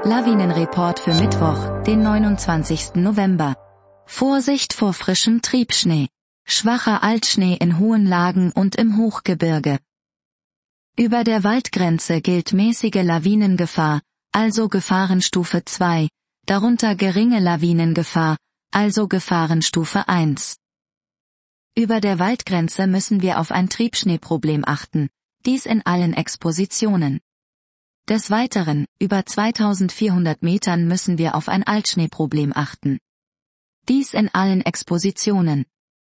Lawinenreport für Mittwoch, den 29. November. Vorsicht vor frischem Triebschnee. Schwacher Altschnee in hohen Lagen und im Hochgebirge. Über der Waldgrenze gilt mäßige Lawinengefahr, also Gefahrenstufe 2, darunter geringe Lawinengefahr, also Gefahrenstufe 1. Über der Waldgrenze müssen wir auf ein Triebschneeproblem achten, dies in allen Expositionen. Des Weiteren, über 2400 Metern müssen wir auf ein Altschneeproblem achten. Dies in allen Expositionen.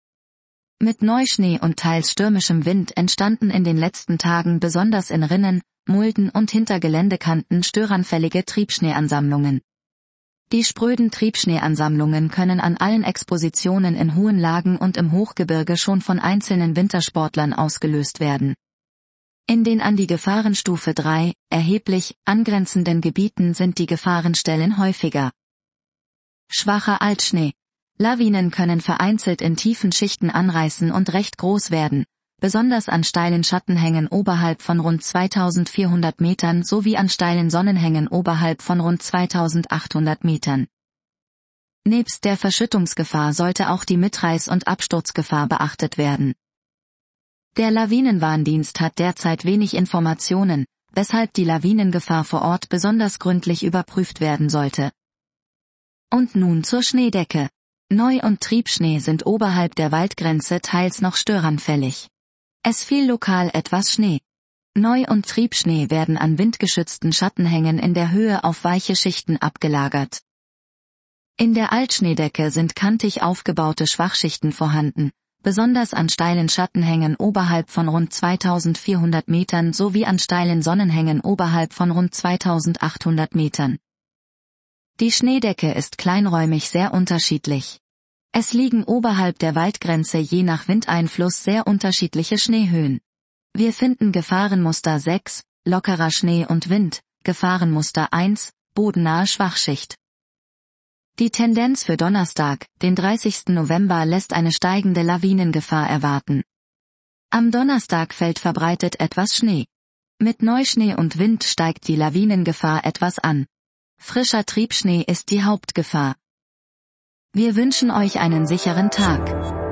Mit Neuschnee und teils stürmischem Wind entstanden in den letzten Tagen besonders in Rinnen, Mulden und hinter Geländekanten störanfällige Triebschneeansammlungen. Die spröden Triebschneeansammlungen können an allen Expositionen in hohen Lagen und im Hochgebirge schon von einzelnen Wintersportlern ausgelöst werden. In den an die Gefahrenstufe 3, erheblich, angrenzenden Gebieten sind die Gefahrenstellen häufiger. Schwacher Altschnee. Lawinen können vereinzelt in tiefen Schichten anreißen und recht groß werden, besonders an steilen Schattenhängen oberhalb von rund 2400 Metern sowie an steilen Sonnenhängen oberhalb von rund 2800 Metern. Nebst der Verschüttungsgefahr sollte auch die Mitreiß- und Absturzgefahr beachtet werden. Der Lawinenwarndienst hat derzeit wenig Informationen, weshalb die Lawinengefahr vor Ort besonders gründlich überprüft werden sollte. Und nun zur Schneedecke. Neu- und Triebschnee sind oberhalb der Waldgrenze teils noch störanfällig. Es fiel lokal etwas Schnee. Neu- und Triebschnee werden an windgeschützten Schattenhängen in der Höhe auf weiche Schichten abgelagert. In der Altschneedecke sind kantig aufgebaute Schwachschichten vorhanden, besonders an steilen Schattenhängen oberhalb von rund 2400 Metern sowie an steilen Sonnenhängen oberhalb von rund 2800 Metern. Die Schneedecke ist kleinräumig sehr unterschiedlich. Es liegen oberhalb der Waldgrenze je nach Windeinfluss sehr unterschiedliche Schneehöhen. Wir finden Gefahrenmuster 6, lockerer Schnee und Wind, Gefahrenmuster 1, bodennahe Schwachschicht. Die Tendenz für Donnerstag, den 30. November lässt eine steigende Lawinengefahr erwarten. Am Donnerstag fällt verbreitet etwas Schnee. Mit Neuschnee und Wind steigt die Lawinengefahr etwas an. Frischer Triebschnee ist die Hauptgefahr. Wir wünschen euch einen sicheren Tag.